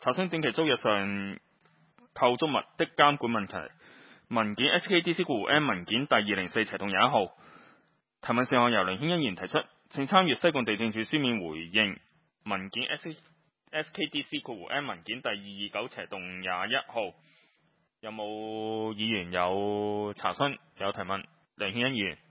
查詢短期租約上構築物的監管問題。文件 SKDC-M 文件第204/21號。提問事項由梁顯恩議員提出，請參閱西貢地政處書面回應。文件 SKDC-M 文件第229/21號。有冇議員有查詢有提問？梁顯恩議員。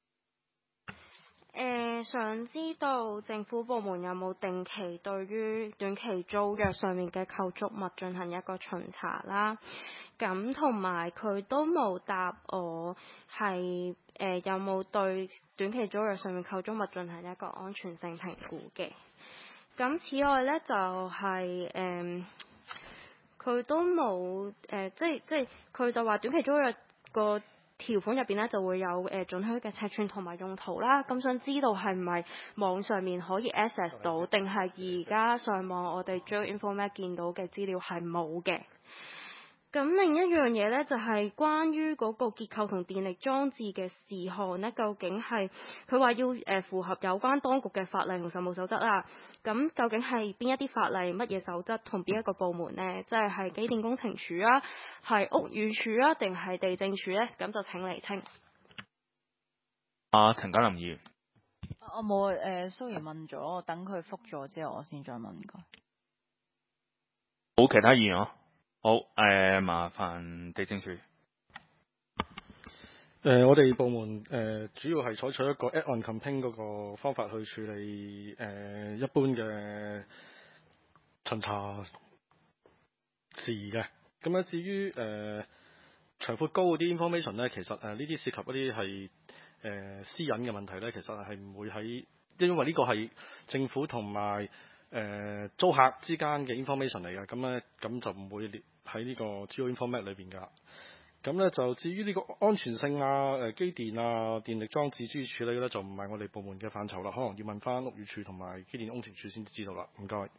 想知道政府部門有冇定期對於短期租約上面嘅構築物進行一個巡查啦？咁同埋佢都冇答我係有冇對短期租約上面構築物進行一個安全性評估嘅。咁此外呢，就係佢都冇即係佢就話短期租約個條款入邊咧就會有准許嘅尺寸同埋用途啦，咁想知道係唔係網上面可以 access 到，定係而家上網我哋 Geoinformat 見到嘅資料係冇嘅。咁另一樣嘢呢，就係關於嗰個結構同電力裝置嘅事項呢，究竟係佢話要符合有關當局嘅法例同實務守則啦。咁究竟係邊一啲法例、乜嘢守則同邊一個部門呢？即係機電工程署啊，係屋宇署啊，定係地政署呢？咁就請釐清。 陳家林議員。 我冇蘇怡問咗，我等佢覆咗之後，我先再問佢。 冇其他議員咯。好，麻煩地政署。 我哋部門主要係採取一個 add-on campaign 嗰個方法去處理一般嘅巡查事宜嘅。咁咧至於長闊高嗰啲 information 咧，其實呢啲涉及一啲係私隱嘅問題咧，其實係唔會喺，因為呢個係政府同埋租客之間嘅 information 嚟嘅，咁就唔會列喺呢個 Geoinformat 裏邊㗎。咁咧就至於呢個安全性啊、機電啊、電力裝置諸如處理咧，就唔係我哋部門嘅範疇啦，可能要問翻屋宇署同埋機電工程署先知道啦。唔該。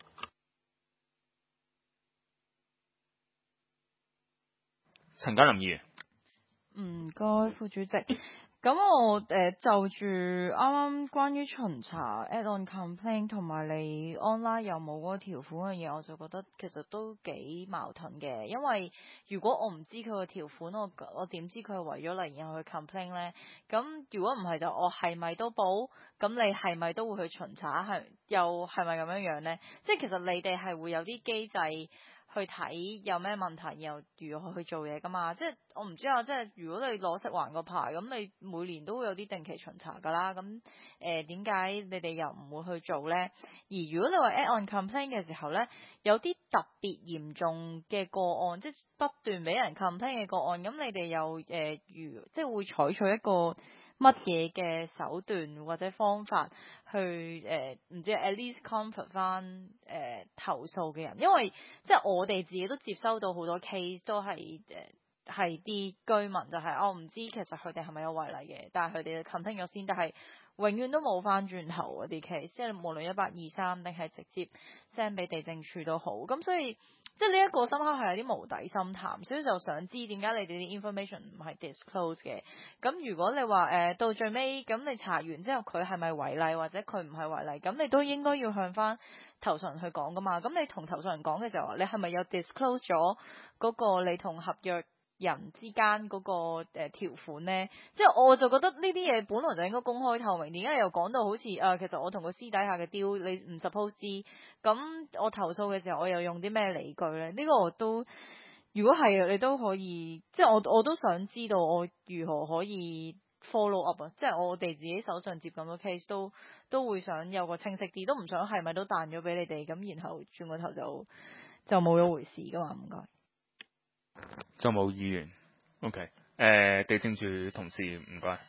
陳家林議員。 唔該，副主席。咁我就住啱啱關於巡查 add-on complaint 同埋你 online 有冇嗰個條款嘅嘢，我就覺得其實都幾矛盾嘅。因為如果我唔知佢個條款，我點知佢係為咗嚟然後去 complaint 呢？咁如果唔係就我係咪都報？咁你係咪都會去巡查？又係咪咁樣樣呢？即係其實你哋係會有啲機制去睇有咩問題，然後如何去做嘢噶嘛？即係我唔知啊，即係如果你攞食環個牌，咁你每年都會有啲定期巡查噶啦。咁點解你哋又唔會去做呢？而如果你話 add on complaint 嘅時候呢，有啲特別嚴重嘅個案，即係不斷俾人 complaint 嘅個案，咁你哋又即係會採取一個乜嘢嘅手段或者方法去唔知 at least comfort 翻投訴嘅人，因為即係我哋自己都接收到好多 case 都係係啲居民就係我唔知其實佢哋係咪有違例嘅，但係佢哋 complain 咗先，但係永遠都冇翻轉頭嗰啲 case，即係無論1823定係直接 send 俾地政處都好，咁所以即係呢一個深刻係有啲無底深潭，所以就想知點解你哋啲 information 唔係 disclose 嘅。咁如果你話到最尾咁你查完之後佢係咪違例或者佢唔係違例，咁你都應該要向翻投訴人去講噶嘛。咁你同投訴人講嘅時候，你係咪有 disclose 咗嗰個你同合約人之間嗰個條款呢？即係我就覺得呢啲嘢本來就應該公開透明，點解又講到好似其實我同佢私底下嘅 deal 你唔 suppose 知，咁我投訴嘅時候我又用啲咩理據呢？呢個我都如果係你都可以，即係我都想知道我如何可以 follow up 啊！即係我哋自己手上接咁多 case 都會想有個清晰啲，都唔想係咪都彈咗俾你哋，咁然後轉個頭就冇一回事噶嘛？唔該。 就冇議員 ，OK， 地政處同事唔該，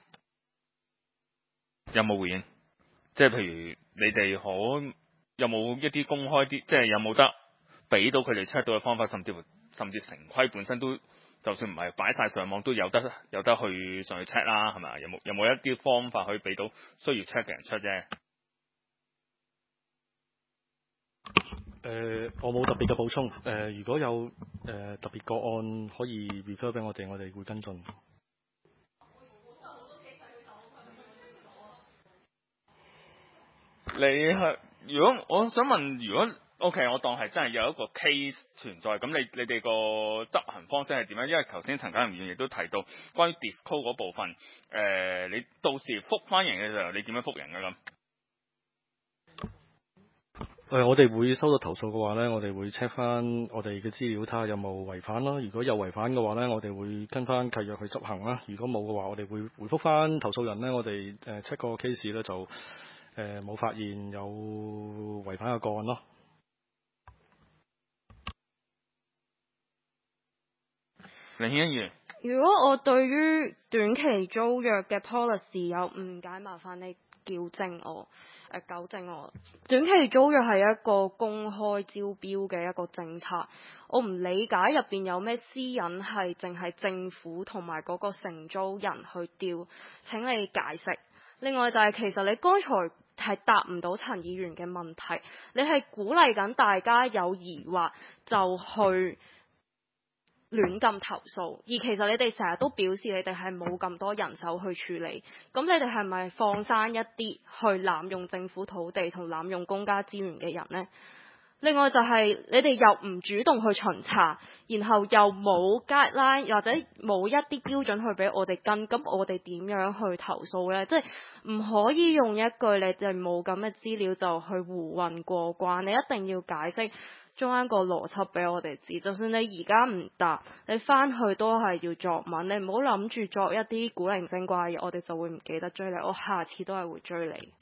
有冇回應？即係譬如你哋有冇一啲公開啲，即係有冇得俾到佢哋 check 到嘅方法，甚至城規本身都，就算唔係擺晒上網都有得去上去 check 啦，係咪？有冇一啲方法可以俾到需要 check 嘅人 check 啫？ 我冇特別嘅補充。如果有特別個案可以 refer 俾我哋會跟進。 如果我想問，如果 OK，我當係真係有一個 case 存在，咁你哋個執行方式係點樣？因為頭先陳家林議員亦都提到關於 disclose 嗰部分，你到時覆翻人嘅時候，你點樣覆人㗎咁？ 我哋會收到投訴嘅話呢，我哋會 check 翻我哋嘅資料，睇下有冇違反啦。如果有違反嘅話呢，我哋會跟翻契約去執行啦。如果冇嘅話，我哋會回覆翻投訴人呢，我哋check 個 case 呢，就冇發現有違反嘅個案咯。 林議員，如果我對於短期租約嘅 policy 有誤解，麻煩你糾正我。短期租約係一個公開招標嘅一個政策，我唔理解入邊有咩私隱係淨係政府同埋嗰個承租人去調，請你解釋。另外就係其實你剛才係答唔到陳議員嘅問題，你係鼓勵緊大家有疑惑就去亂咁投訴，而其實你哋成日都表示你哋係冇咁多人手去處理，咁你哋係咪放生一啲去濫用政府土地同濫用公家資源嘅人呢？另外就係你哋又唔主動去巡查，然後又冇 guideline 或者冇一啲標準去俾我哋跟，咁我哋點樣去投訴呢？即係唔可以用一句你哋冇咁嘅資料就去胡混過關，你一定要解釋中間個邏輯俾我哋知。就算你而家唔答，你翻去都係要作文，你唔好諗住作一啲古靈精怪嘅嘢，我哋就會唔記得追你，我下次都係會追你。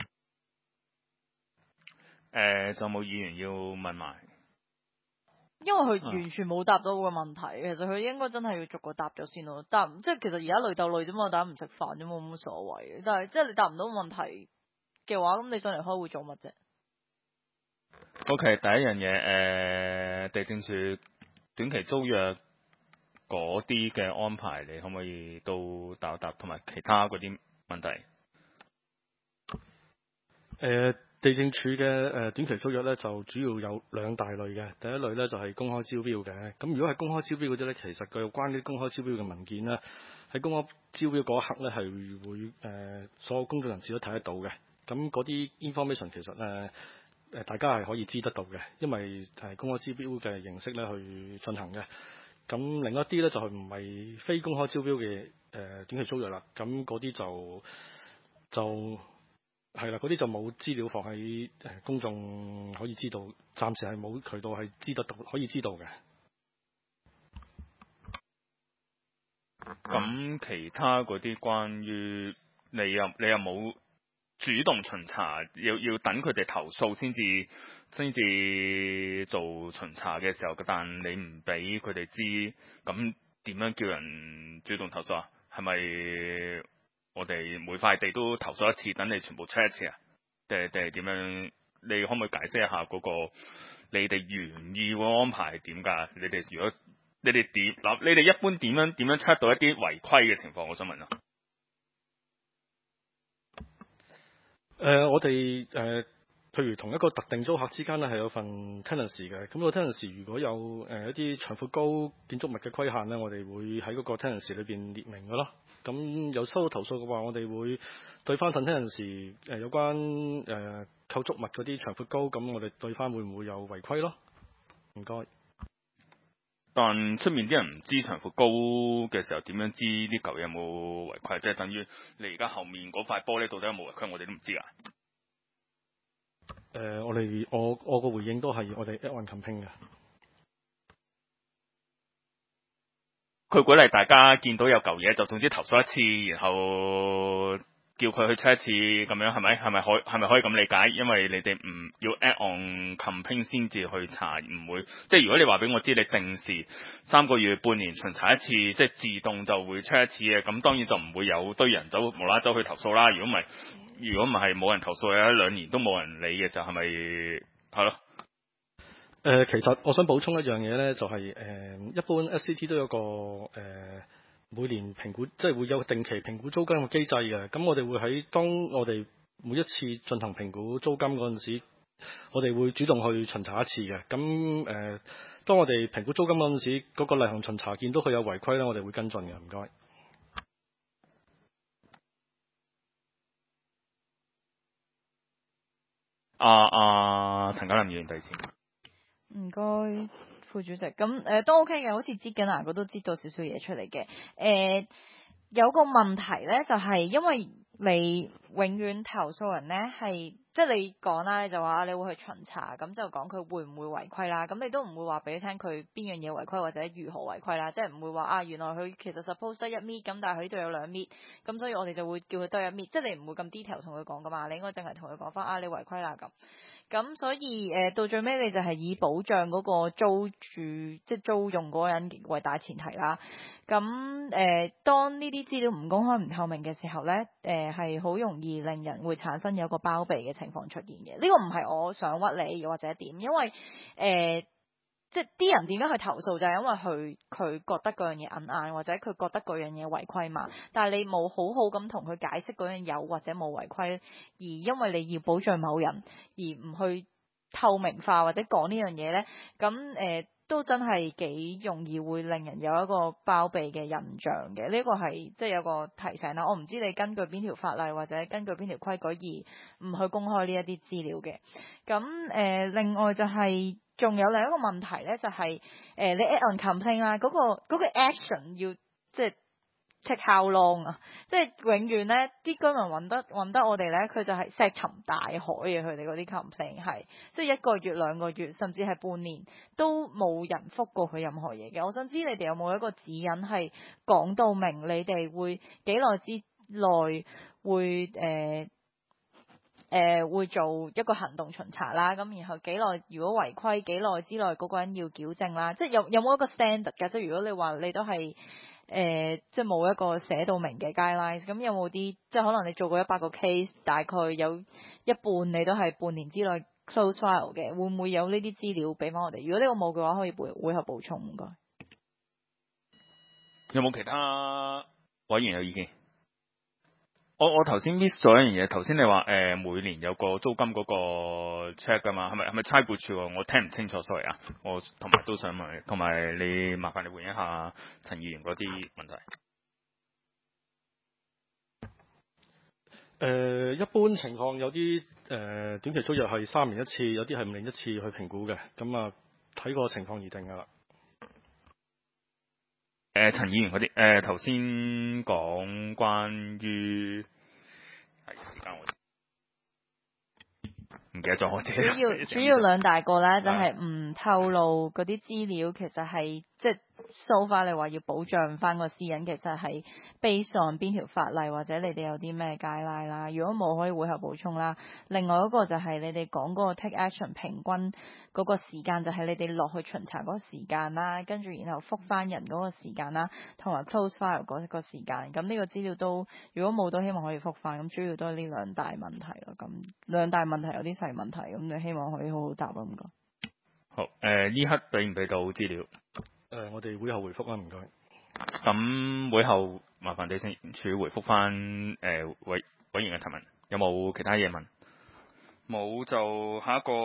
就冇議員要問埋， 因為佢完全冇答到個問題，其實佢應該真係要逐個答咗先咯。答即係其實而家累鬥累啫嘛，大家唔食飯啫嘛，冇乜所謂。但係即係你答唔到問題嘅話，咁你上嚟開會做乜啫 ？OK，第一樣嘢，地政署短期租約嗰啲嘅安排，你可唔可以都答一答，同埋其他嗰啲問題？ 地政署嘅短期租約咧，就主要有兩大類嘅。第一類咧就係公開招標嘅。咁如果係公開招標嗰啲咧，其實佢有關啲公開招標嘅文件咧，喺公開招標嗰一刻咧係會所有公眾人士都睇得到嘅。咁嗰啲 information 其實大家係可以知得到嘅，因為係公開招標嘅形式咧去進行嘅。咁另一啲咧就係唔係非公開招標嘅短期租約啦。咁嗰啲就係啦，嗰啲就冇資料放喺公眾可以知道，暫時係冇渠道係知得到，可以知道嘅。 咁其他嗰啲關於你又冇主動巡查，要等佢哋投訴先至做巡查嘅時候，但你唔俾佢哋知，咁點樣叫人主動投訴啊？係咪我哋每塊地都投訴一次，等你全部 check 一次啊？定係點樣？你可唔可以解釋一下嗰個你哋原意嘅安排係點㗎？你哋如果你哋一般點樣 check 到一啲違規嘅情況？我想問啊。 我哋譬如同一個特定租客之間咧係有份 tenancy 嘅，咁個 tenancy 如果有一啲長闊高建築物嘅規限咧，我哋會喺嗰個 tenancy 裏邊列明㗎咯。咁有收到投訴嘅話，我哋會對翻份 tenancy 有關構築物嗰啲長闊高，咁我哋對翻會唔會有違規咯？唔該。 但出面啲人唔知長闊高嘅時候，點樣知呢嚿嘢有冇違規？即係等於你而家後面嗰塊玻璃到底有冇違規，我哋都唔知啊。 我個回應都係我哋 add on campaign 嘅。 佢鼓勵大家見到有嚿嘢就總之投訴一次，然後叫佢去 check 一次咁樣，係咪可以咁理解？因為你哋唔要 add on campaign 先至去查，唔會即係如果你話俾我知你定時3個月、半年巡查一次，即係自動就會 check 一次嘅，咁當然就唔會有堆人無啦啦走去投訴啦。如果唔係冇人投訴，有1-2年都冇人理嘅時候，係咪係咯？ 其實我想補充一樣嘢咧，就係一般 SCT 都有個每年評估，即係會有定期評估租金嘅機制嘅。咁我哋會喺當我哋每一次進行評估租金嗰陣時，我哋會主動去巡查一次嘅。咁當我哋評估租金嗰陣時，嗰個例行巡查見到佢有違規咧，我哋會跟進嘅。唔該。 陳家林議員第二次。 唔該，副主席。咁都 OK 嘅，好似擠緊牙膏都擠到少少嘢出嚟嘅。有個問題咧，就係因為你永遠投訴人咧係，即係你講啦，你就話你會去巡查，咁就講佢會唔會違規啦。咁你都唔會話俾佢聽佢邊樣嘢違規或者如何違規啦，即係唔會話啊原來佢其實 suppose 得1米，咁但係佢呢度有2米，咁所以我哋就會叫佢得1米，即係你唔會咁 detail 同佢講噶嘛，你應該淨係同佢講翻啊你違規啦咁。咁所以到最尾你就係以保障嗰個租住即係租用嗰個人為大前提啦。咁當呢啲資料唔公開唔透明嘅時候呢，係好容易令人會產生有個包庇嘅情況出現嘅。呢個唔係我想屈你或者點，因為即係啲人點解去投訴就係因為佢覺得嗰樣嘢硬或者佢覺得嗰樣嘢違規嘛。但係你冇好好咁同佢解釋嗰樣有或者冇違規，而因為你要保障某人而唔去透明化或者講呢樣嘢呢，咁都真係幾容易會令人有一個包庇嘅印象嘅。呢個係即係有個提醒啦。我唔知你根據邊條法例或者根據邊條規矩而唔去公開呢一啲資料嘅。咁另外就係仲有另一個問題咧，就係你 add on complaint 啦，嗰個 action 要即係 take how long 啊？即係永遠咧，啲居民揾得我哋咧，佢就係石沉大海嘅。佢哋嗰啲 complaint 係即係1個月、2個月，甚至係半年都冇人覆過佢任何嘢嘅。我想知你哋有冇一個指引係講到明，你哋會幾耐之內會會做一個行動巡查啦，咁然後幾耐如果違規幾耐之內嗰個人要矯正啦，即係有冇一個 standard 㗎？即係如果你話你都係即係冇一個寫到明嘅 guidelines，咁有冇啲即係可能你做過100個 case，大概有一半你都係半年之內 close file 嘅，會唔會有呢啲資料俾翻我哋？如果呢個冇嘅話，可以會後補充唔該。 有冇其他委員有意見？我頭先 miss 咗一樣嘢，頭先你話每年有個租金嗰個 check 噶嘛，係咪差撥處？我聽唔清楚 sorry 啊，我同埋都想問，同埋你麻煩你回應一下陳議員嗰啲問題。 一般情況有啲短期租約係3年一次，有啲係5年一次去評估嘅，咁啊睇個情況而定噶啦。 陳議員嗰啲頭先講關於係時間唔記得咗我自己。 主要2大個啦，就係唔透露嗰啲資料，其實係即係 so far 你話要保障翻個私隱，其實係 based on 邊條法例或者你哋有啲咩guideline啦。如果冇可以會後補充啦。另外一個就係你哋講嗰個 take action 平均嗰個時間，就係你哋落去巡查嗰個時間啦，跟住然後覆翻人嗰個時間啦，同埋 close file 嗰個時間。咁呢個資料都如果冇都希望可以覆翻。咁主要都係呢2大問題咯。咁2大問題有啲細問題，咁你希望可以好好答咯。唔該。 好，呢刻俾唔俾到資料？ 我哋會後回覆啦，唔該。 咁會後麻煩地政處回覆翻委員嘅提問，有冇其他嘢問？冇就下一個。